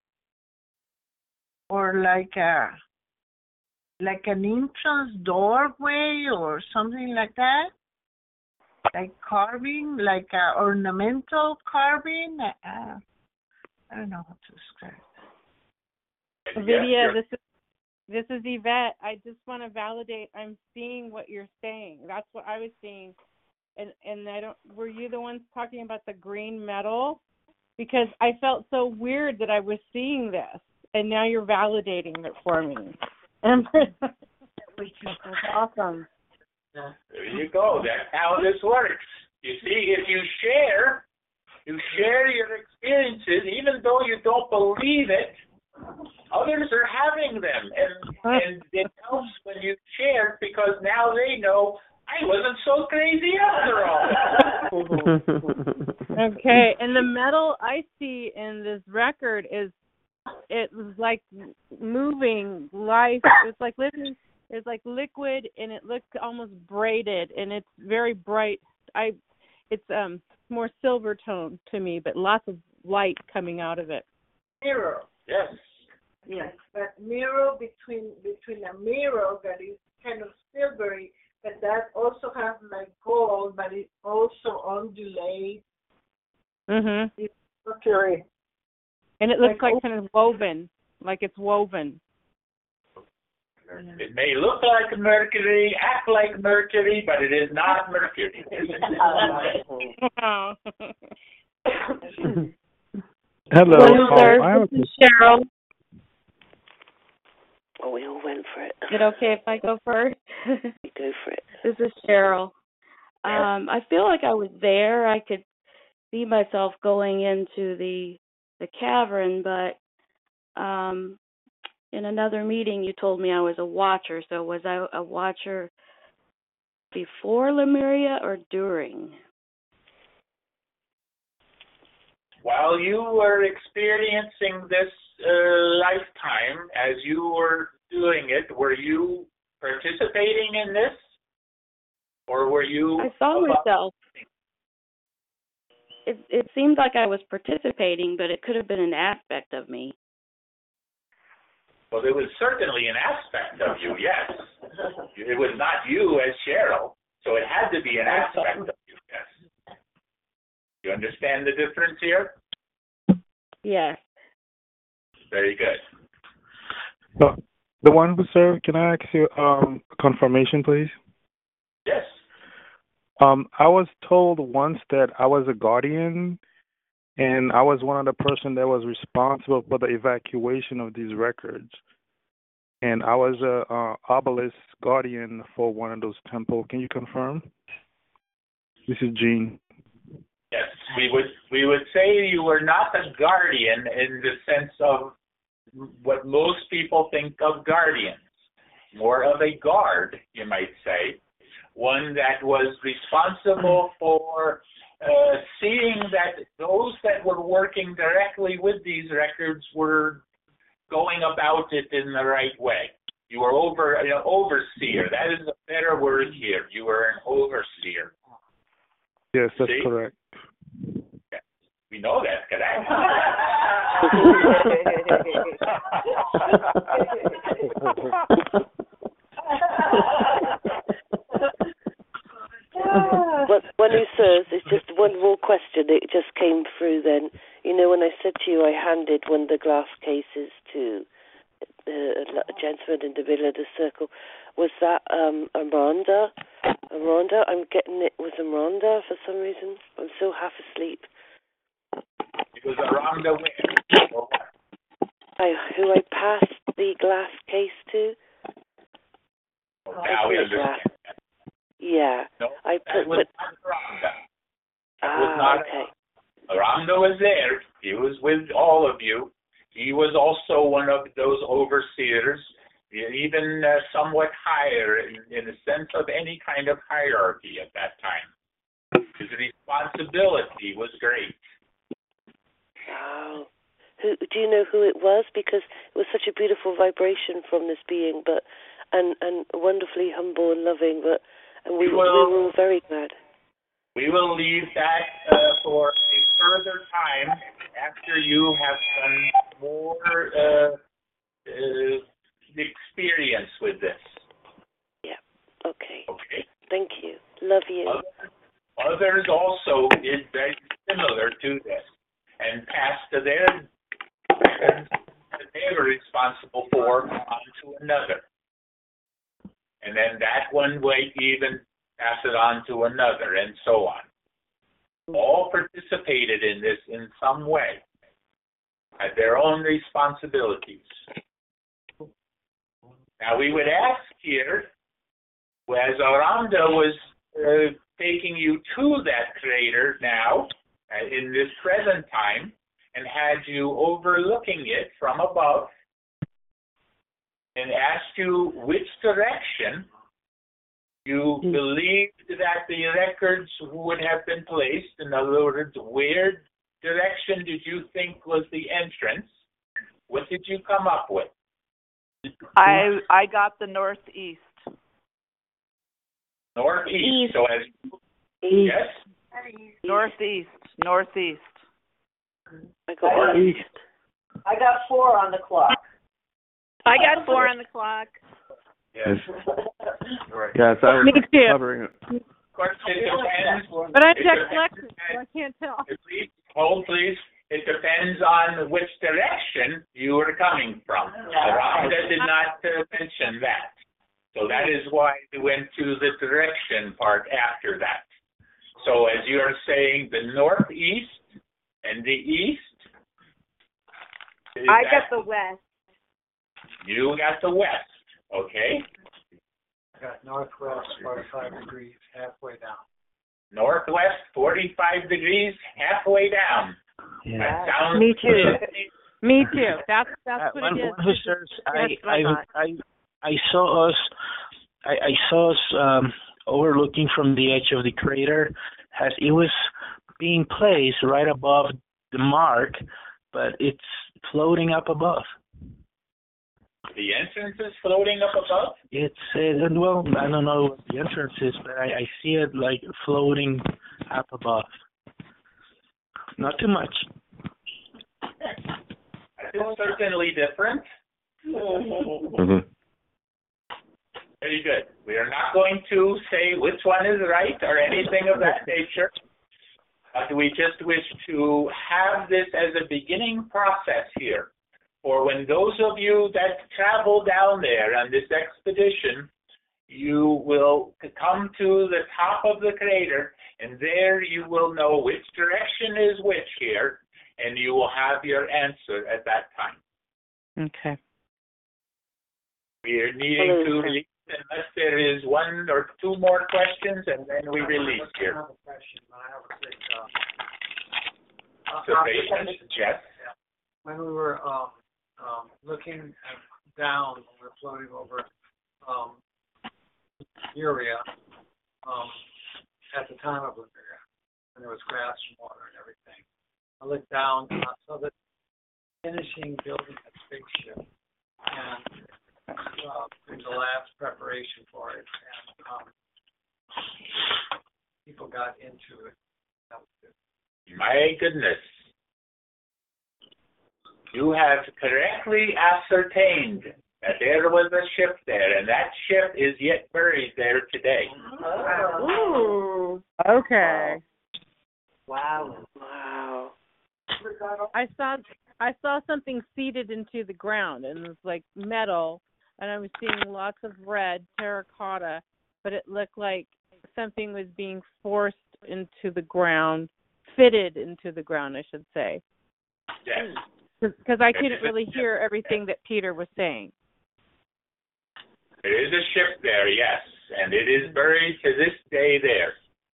or like an entrance doorway or something like that, like carving, like a ornamental carving. I don't know how to describe it. Vidya, this is Yvette. I just want to validate. I'm seeing what you're saying. That's what I was seeing. And I don't. Were you the ones talking about the green metal? Because I felt so weird that I was seeing this, and now you're validating it for me. And that's awesome. There you go. That's how this works. You see, if you share your experiences, even though you don't believe it, others are having them, and it helps when you share, because now they know I wasn't so crazy after all. Okay, and the metal I see in this record it was like moving life. It's like living. It's like liquid, and it looks almost braided, and it's very bright. It's more silver tone to me, but lots of light coming out of it. Mirror. Yes. Yes, but mirror between a mirror that is kind of silvery, but that also has like gold, but it also undulates. Mhm. It's mercury. And it looks like kind of woven, like it's woven. It may look like Mercury, act like Mercury, but it is not Mercury. Hello, sir. This is Cheryl. Well, we all went for it. Is it okay if I go first? Go for it. This is Cheryl. I feel like I was there. I could see myself going into the cavern, but in another meeting you told me I was a watcher. So was I a watcher before Lemuria or during? While you were experiencing this lifetime, as you were doing it, were you participating in this? Or were you... I saw myself. It seemed like I was participating, but it could have been an aspect of me. Well, there was certainly an aspect of you, yes. It was not you as Cheryl, so it had to be an aspect of you, yes. You understand the difference here? Yes. Very good. So, the one who served, can I ask you confirmation, please? Yes. I was told once that I was a guardian, and I was one of the person that was responsible for the evacuation of these records. And I was a obelisk guardian for one of those temples. Can you confirm? This is Gene. Yes, we would say you were not a guardian in the sense of what most people think of guardians. More of a guard, you might say. One that was responsible for seeing that those that were working directly with these records were going about it in the right way. You were overseer. That is a better word here. You were an overseer. Yes, that's See? correct. Yeah. We know that's correct. But when he says, it's just one more question. It just came through then. You know, when I said to you I handed one of the glass cases to a gentleman in the middle of the circle, Was that Amanda? Amanda? I'm getting it was Amanda for some reason. I'm still half asleep. It was Aranda Who I passed the glass case to? Now we understand. Yeah. No, I that was not Aranda. That was not okay. Aranda was there. He was with all of you. He was also one of those overseers, even somewhat higher in the sense of any kind of hierarchy at that time. His responsibility was great. Wow. Do you know who it was? Because it was such a beautiful vibration from this being, and wonderfully humble and loving, and we were all very glad. We will leave that for a further time after you have done more experience with this. Yeah. Okay. Okay. Thank you. Love you. Others also did very similar to this and passed their records that they were responsible for onto another. And then that one way even pass it on to another, and so on. All participated in this in some way, had their own responsibilities. Now we would ask here, as Aranda was taking you to that crater now, in this present time, and had you overlooking it from above, and asked you which direction you believed that the records would have been placed. In other words, where direction did you think was the entrance? What did you come up with? I got the northeast. Northeast. East. So as yes. Northeast. I got east. I got 4 on the clock. I got 4 on the clock. Yes. Yes, I was Me too. covering it. Of course, it depends. But I'm dyslexic, so I can't tell. Please, hold please. It depends on which direction you were coming from. Rhonda did not mention that. So that is why we went to the direction part after that. So as you are saying, the northeast and the east. I got the west. You got the west, okay? I got northwest 45 degrees, halfway down. Northwest 45 degrees, halfway down. Yeah. That sounds Me too. good. Me too. That's what it is. I saw us overlooking from the edge of the crater as it was being placed right above the mark, but it's floating up above. The entrance is floating up above? It's, well, I don't know what the entrance is, but I see it like floating up above. Not too much. It's certainly different. Mm-hmm. Very good. We are not going to say which one is right or anything of that nature. But we just wish to have this as a beginning process here. For when those of you that travel down there on this expedition, you will come to the top of the crater, and there you will know which direction is which here, and you will have your answer at that time. Okay. We are needing to release, unless there is 1 or 2 more questions, and then we release here. I have a question. I have a big Observation, yes. When we were looking down, we were floating over Lemuria at the time of Lemuria, and there was grass and water and everything. I looked down and I saw that finishing building a spaceship, and in the last preparation for it, and people got into it. That was good. My goodness. You have correctly ascertained that there was a ship there, and that ship is yet buried there today. Ooh. Okay. Wow. Wow. I saw something seeded into the ground, and it was like metal, and I was seeing lots of red terracotta, but it looked like something was being forced into the ground, fitted into the ground, I should say. Yes. Because I couldn't really hear everything that Peter was saying. There is a ship there, yes, and it is buried to this day there.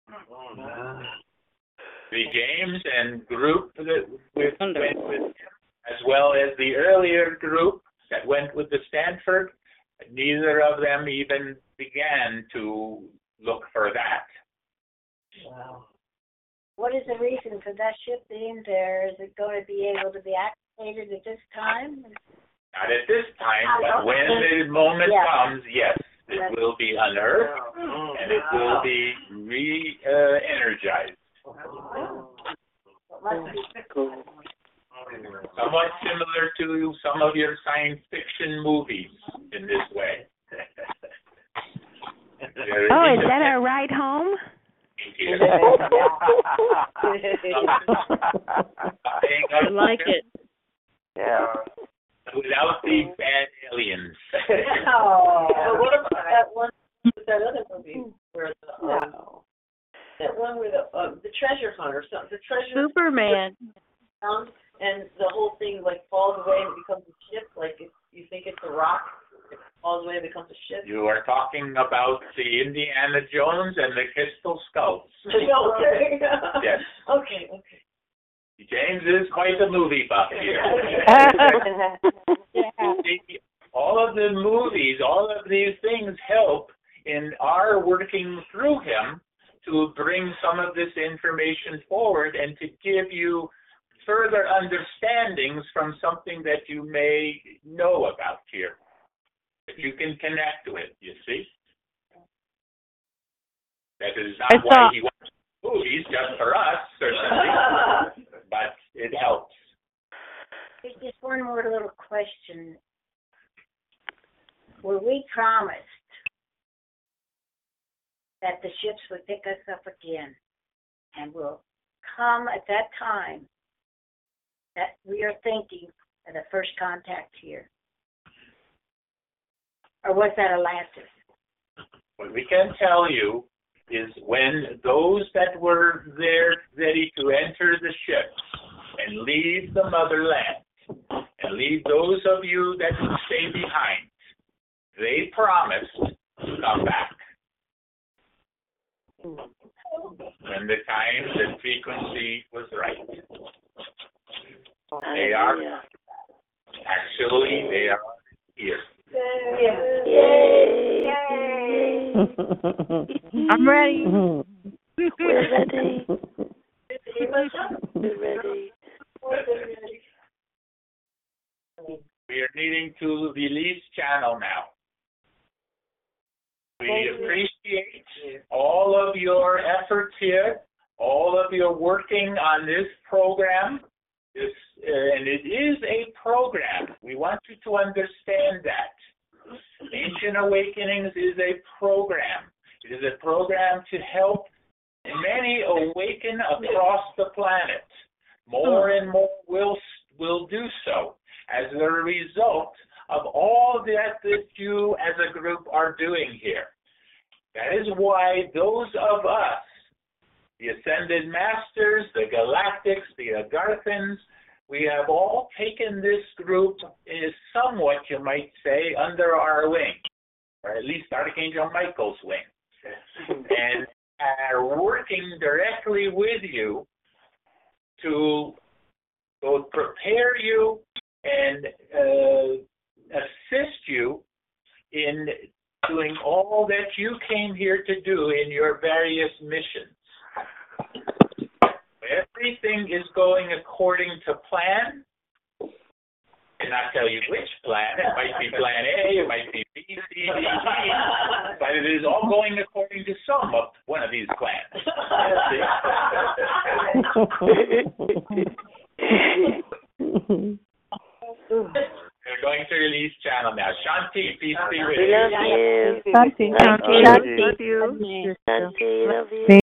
The James and group that went with him, as well as the earlier group that went with the Stanford, neither of them even began to look for that. Wow. What is the reason for that ship being there? Is it going to be able to be activated at this time? Not at this time, but when the moment comes, yes, it will be unearthed and it will be re-energized. Somewhat similar to some of your science fiction movies in this way. Oh, is that our ride home? I like it. Yeah. Without the bad aliens. Oh, what about that one? That other movie where that one where the treasure hunt or something. The treasure Superman. And the whole thing like falls away and it becomes a ship. Like you think it's a rock, it falls away and becomes a ship. You are talking about the Indiana Jones and the Crystal Skulls. Okay. Yes. Okay. James is quite a movie buff here. All of the movies, all of these things help in our working through him to bring some of this information forward and to give you further understandings from something that you may know about here, that you can connect with, you see? That is not why he watches movies, just for us, certainly, but it helps. There's just one more little question. Were we promised that the ships would pick us up again and will come at that time that we are thinking of the first contact here? Or was that Atlantis? What we can tell you is when those that were there ready to enter the ship and leave the motherland and leave those of you that would stay behind, they promised to come back. When the time, the frequency was right. They are, actually, they are here. Yay! I'm ready. We're ready. We're ready. We are needing to release channel now. We appreciate all of your efforts here, all of your working on this program. And it is a program. We want you to understand that. Ancient Awakenings is a program. It is a program to help many awaken across the planet. More and more will do so as a result of all that you as a group are doing here. That is why those of us, the Ascended Masters, the Galactics, the Agarthans, we have all taken this group, is somewhat, you might say, under our wing, or at least Archangel Michael's wing, and are working directly with you to both prepare you and assist you in doing all that you came here to do in your various missions. Everything is going according to plan. I cannot tell you which plan. It might be plan A, it might be B, C, D, E, but it is all going according to some of one of these plans. We're going to release channel now. Shanti, peace be with you. We love you. Shanti. Shanti, love you. Shanti, love you.